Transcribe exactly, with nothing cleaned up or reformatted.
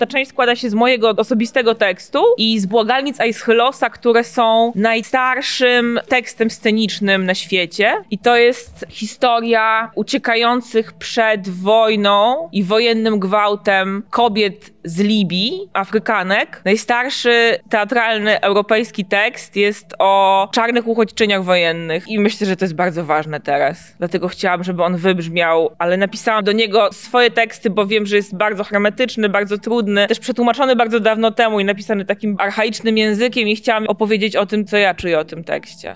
Ta część składa się z mojego osobistego tekstu i z Błagalnic Aeschylosa, które są najstarszym tekstem scenicznym na świecie. I to jest historia uciekających przed wojną i wojennym gwałtem kobiet z Libii, Afrykanek. Najstarszy teatralny europejski tekst jest o czarnych uchodźczyniach wojennych i myślę, że to jest bardzo ważne teraz. Dlatego chciałam, żeby on wybrzmiał, ale napisałam do niego swoje teksty, bo wiem, że jest bardzo hermetyczny, bardzo trudny, też przetłumaczony bardzo dawno temu i napisany takim archaicznym językiem i chciałam opowiedzieć o tym, co ja czuję o tym tekście.